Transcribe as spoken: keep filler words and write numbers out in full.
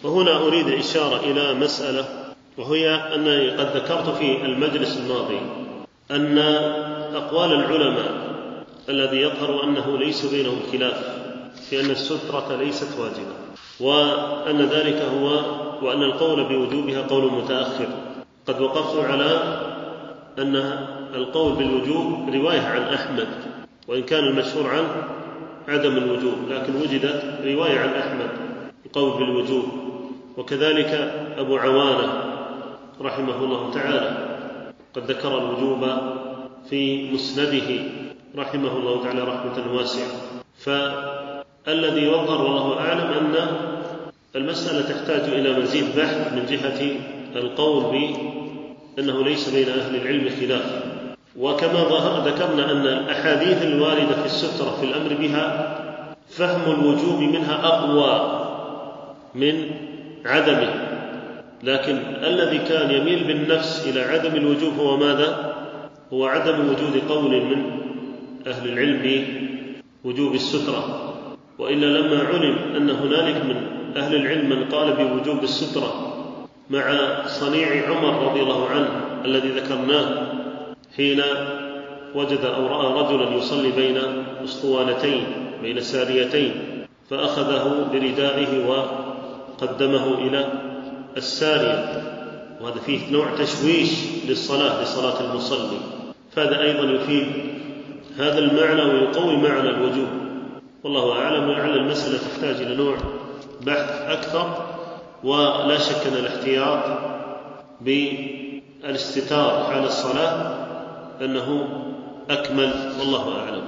وهنا أريد الإشارة إلى مسألة، وهي أنني قد ذكرت في المجلس الماضي أن أقوال العلماء الذي يظهر أنه ليس بينهم خلاف في أن السترة ليست واجبة، وأن ذلك هو وأن القول بوجوبها قول متأخر. قد وقفت على أن القول بالوجوب رواية عن أحمد، وإن كان المشهور عنه عدم الوجوب، لكن وجدت رواية عن أحمد القول بالوجوب، وكذلك أبو عوانة رحمه الله تعالى قد ذكر الوجوب في مسنده رحمه الله تعالى رحمة واسعة. فالذي يظهر والله أعلم أن المسألة تحتاج إلى مزيد بحث من جهة القول بأنه ليس بين أهل العلم خلاف. وكما ذكرنا أن الأحاديث الواردة في السترة في الأمر بها فهم الوجوب منها أقوى من عدمه، لكن الذي كان يميل بالنفس إلى عدم الوجوب هو ماذا؟ هو عدم وجود قول من أهل العلم بوجوب السترة. وإلا لما علم أن هنالك من أهل العلم من قال بوجوب السترة مع صنيع عمر رضي الله عنه الذي ذكرناه حين وجد أو رأى رجلا يصلي بين أسطوانتين بين ساريتين فأخذه بردائه وقدمه إلى السارية، وهذا فيه نوع تشويش للصلاة لصلاة المصلي، فهذا أيضا يفيد هذا المعنى ويقوي معنى الوجوب. والله أعلم. ولعل المسألة تحتاج إلى نوع بحث أكثر، ولا شك أن الاحتياط بالاستتار حال الصلاة أنه أكمل، والله أعلم.